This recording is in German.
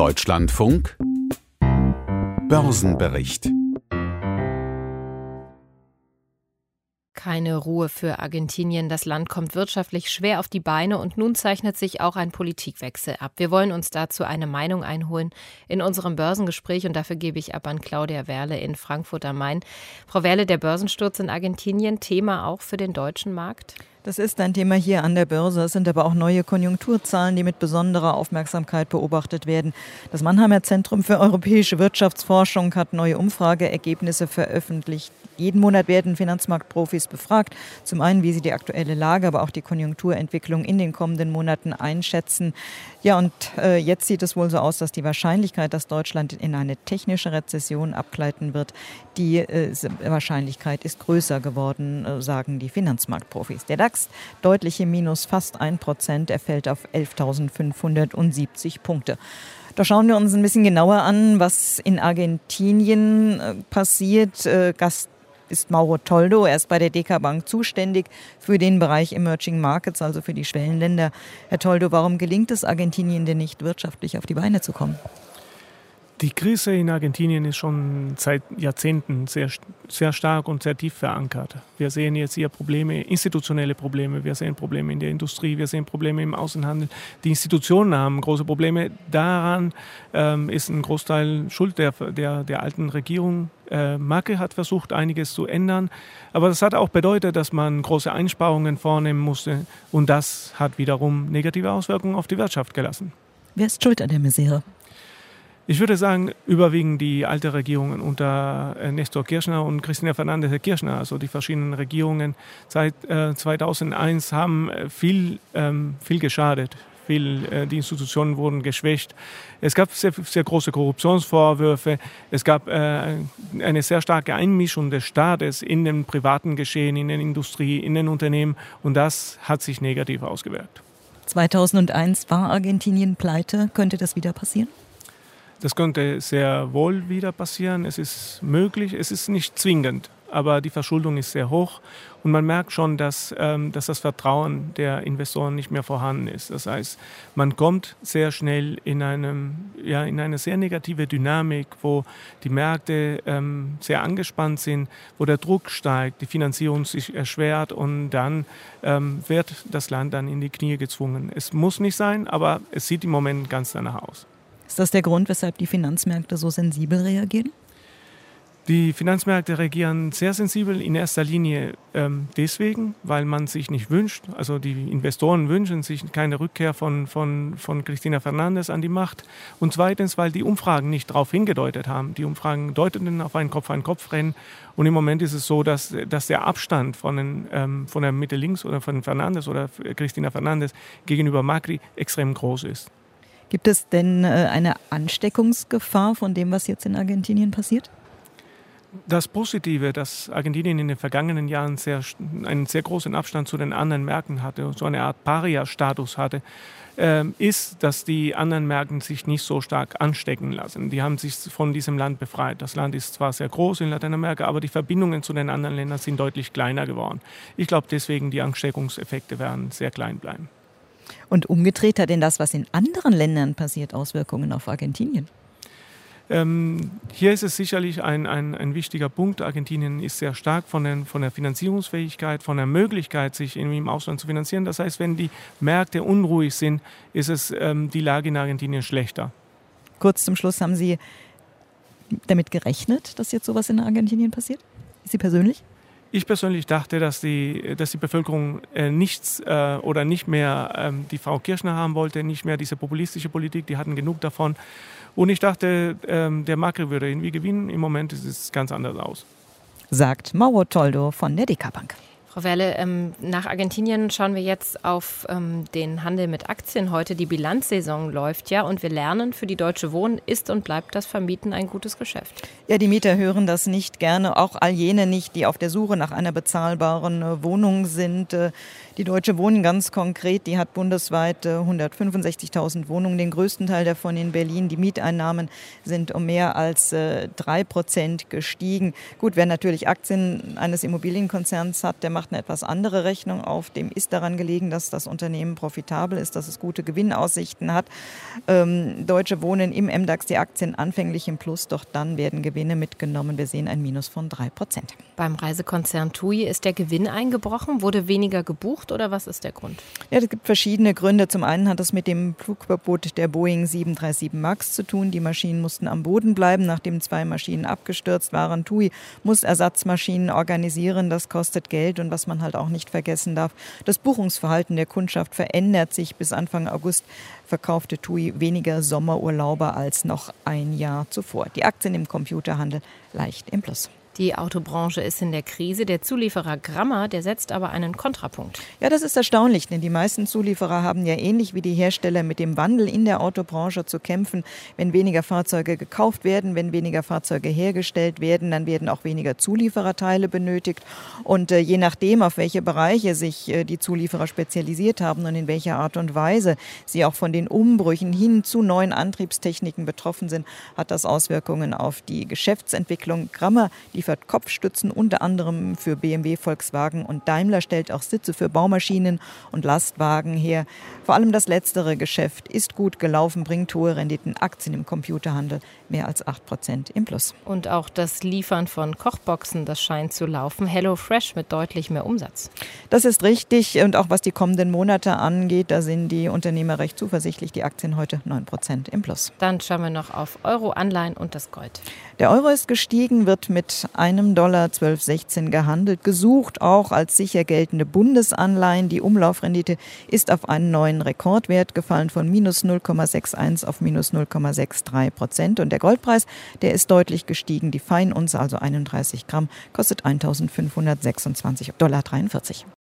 Deutschlandfunk Börsenbericht. Keine Ruhe für Argentinien. Das Land kommt wirtschaftlich schwer auf die Beine und nun zeichnet sich auch ein Politikwechsel ab. Wir wollen uns dazu eine Meinung einholen in unserem Börsengespräch und dafür gebe ich ab an Claudia Werle in Frankfurt am Main. Frau Werle, der Börsensturz in Argentinien, Thema auch für den deutschen Markt? Das ist ein Thema hier an der Börse. Es sind aber auch neue Konjunkturzahlen, die mit besonderer Aufmerksamkeit beobachtet werden. Das Mannheimer Zentrum für europäische Wirtschaftsforschung hat neue Umfrageergebnisse veröffentlicht. Jeden Monat werden Finanzmarktprofis befragt. Zum einen, wie sie die aktuelle Lage, aber auch die Konjunkturentwicklung in den kommenden Monaten einschätzen. Ja, und jetzt sieht es wohl so aus, dass die Wahrscheinlichkeit, dass Deutschland in eine technische Rezession abgleiten wird, die Wahrscheinlichkeit ist größer geworden, sagen die Finanzmarktprofis. Der DAX deutliche Minus, fast 1%. Er fällt auf 11.570 Punkte. Da schauen wir uns ein bisschen genauer an, was in Argentinien passiert. Gast ist Mauro Toldo. Er ist bei der DK Bank zuständig für den Bereich Emerging Markets, also für die Schwellenländer. Herr Toldo, warum gelingt es Argentinien denn nicht, wirtschaftlich auf die Beine zu kommen? Die Krise in Argentinien ist schon seit Jahrzehnten sehr stark und sehr tief verankert. Wir sehen jetzt hier Probleme, institutionelle Probleme, wir sehen Probleme in der Industrie, wir sehen Probleme im Außenhandel. Die Institutionen haben große Probleme. Daran ist ein Großteil Schuld der alten Regierung. Macri hat versucht, einiges zu ändern, aber das hat auch bedeutet, dass man große Einsparungen vornehmen musste und das hat wiederum negative Auswirkungen auf die Wirtschaft gelassen. Wer ist schuld an der Misere? Ich würde sagen, überwiegend die alte Regierung unter Néstor Kirchner und Cristina Fernández de Kirchner, also die verschiedenen Regierungen seit 2001 haben viel geschadet. Die Institutionen wurden geschwächt. Es gab sehr große Korruptionsvorwürfe. Es gab eine sehr starke Einmischung des Staates in den privaten Geschehen, in der Industrie, in den Unternehmen und das hat sich negativ ausgewirkt. 2001 war Argentinien pleite. Könnte das wieder passieren? Das könnte sehr wohl wieder passieren. Es ist möglich, es ist nicht zwingend, aber die Verschuldung ist sehr hoch und man merkt schon, dass das Vertrauen der Investoren nicht mehr vorhanden ist. Das heißt, man kommt sehr schnell in eine sehr negative Dynamik, wo die Märkte sehr angespannt sind, wo der Druck steigt, die Finanzierung sich erschwert und dann wird das Land dann in die Knie gezwungen. Es muss nicht sein, aber es sieht im Moment ganz danach aus. Ist das der Grund, weshalb die Finanzmärkte so sensibel reagieren? Die Finanzmärkte reagieren sehr sensibel in erster Linie deswegen, weil man sich nicht wünscht, also die Investoren wünschen sich keine Rückkehr von Cristina Fernández an die Macht. Und zweitens, weil die Umfragen nicht darauf hingedeutet haben. Die Umfragen deuteten auf ein Kopf-an-Kopf-Rennen. Und im Moment ist es so, dass der Abstand von der Mitte links oder von Fernández oder Cristina Fernández gegenüber Macri extrem groß ist. Gibt es denn eine Ansteckungsgefahr von dem, was jetzt in Argentinien passiert? Das Positive, dass Argentinien in den vergangenen Jahren einen sehr großen Abstand zu den anderen Märkten hatte, so eine Art Paria-Status hatte, ist, dass die anderen Märkte sich nicht so stark anstecken lassen. Die haben sich von diesem Land befreit. Das Land ist zwar sehr groß in Lateinamerika, aber die Verbindungen zu den anderen Ländern sind deutlich kleiner geworden. Ich glaube deswegen, die Ansteckungseffekte werden sehr klein bleiben. Und umgedreht, hat denn das, was in anderen Ländern passiert, Auswirkungen auf Argentinien? Hier ist es sicherlich ein wichtiger Punkt. Argentinien ist sehr stark von der Finanzierungsfähigkeit, von der Möglichkeit, sich im Ausland zu finanzieren. Das heißt, wenn die Märkte unruhig sind, ist die Lage in Argentinien schlechter. Kurz zum Schluss, haben Sie damit gerechnet, dass jetzt sowas in Argentinien passiert? Sie persönlich? Ich persönlich dachte, dass die Bevölkerung nicht mehr die Frau Kirchner haben wollte, nicht mehr diese populistische Politik, die hatten genug davon. Und ich dachte, der Macri würde irgendwie gewinnen. Im Moment sieht es ganz anders aus. Sagt Mauro Toldo von der DK Bank. Frau Werle, nach Argentinien schauen wir jetzt auf den Handel mit Aktien heute. Die Bilanzsaison läuft ja und wir lernen, für die Deutsche Wohnen ist und bleibt das Vermieten ein gutes Geschäft. Ja, die Mieter hören das nicht gerne, auch all jene nicht, die auf der Suche nach einer bezahlbaren Wohnung sind. Die Deutsche Wohnen ganz konkret, die hat bundesweit 165.000 Wohnungen, den größten Teil davon in Berlin. Die Mieteinnahmen sind um mehr als 3% gestiegen. Gut, wer natürlich Aktien eines Immobilienkonzerns hat, der macht macht eine etwas andere Rechnung auf. Dem ist daran gelegen, dass das Unternehmen profitabel ist, dass es gute Gewinnaussichten hat. Deutsche Wohnen im MDAX, die Aktien anfänglich im Plus, doch dann werden Gewinne mitgenommen. Wir sehen ein Minus von 3%. Beim Reisekonzern TUI ist der Gewinn eingebrochen. Wurde weniger gebucht oder was ist der Grund? Ja, es gibt verschiedene Gründe. Zum einen hat es mit dem Flugverbot der Boeing 737 MAX zu tun. Die Maschinen mussten am Boden bleiben, nachdem 2 Maschinen abgestürzt waren. TUI muss Ersatzmaschinen organisieren. Das kostet Geld. Und was man halt auch nicht vergessen darf, das Buchungsverhalten der Kundschaft verändert sich. Bis Anfang August verkaufte TUI weniger Sommerurlauber als noch ein Jahr zuvor. Die Aktien im Computerhandel leicht im Plus. Die Autobranche ist in der Krise. Der Zulieferer Grammer, der setzt aber einen Kontrapunkt. Ja, das ist erstaunlich, denn die meisten Zulieferer haben ja ähnlich wie die Hersteller mit dem Wandel in der Autobranche zu kämpfen. Wenn weniger Fahrzeuge gekauft werden, wenn weniger Fahrzeuge hergestellt werden, dann werden auch weniger Zuliefererteile benötigt. Und je nachdem, auf welche Bereiche sich die Zulieferer spezialisiert haben und in welcher Art und Weise sie auch von den Umbrüchen hin zu neuen Antriebstechniken betroffen sind, hat das Auswirkungen auf die Geschäftsentwicklung. Grammer liefert Kopfstützen unter anderem für BMW, Volkswagen und Daimler, stellt auch Sitze für Baumaschinen und Lastwagen her. Vor allem das letztere Geschäft ist gut gelaufen, bringt hohe Renditen. Aktien im Computerhandel mehr als 8% im Plus. Und auch das Liefern von Kochboxen, das scheint zu laufen. HelloFresh mit deutlich mehr Umsatz. Das ist richtig. Und auch was die kommenden Monate angeht, da sind die Unternehmer recht zuversichtlich. Die Aktien heute 9% im Plus. Dann schauen wir noch auf Euro, Anleihen und das Gold. Der Euro ist gestiegen, wird mit einem Dollar 12,16 gehandelt. Gesucht auch als sicher geltende Bundesanleihen. Die Umlaufrendite ist auf einen neuen Rekordwert gefallen von minus 0,61 auf minus 0,63%. Und der Goldpreis, der ist deutlich gestiegen. Die Feinunze, also 31 Gramm, kostet $1.526,43.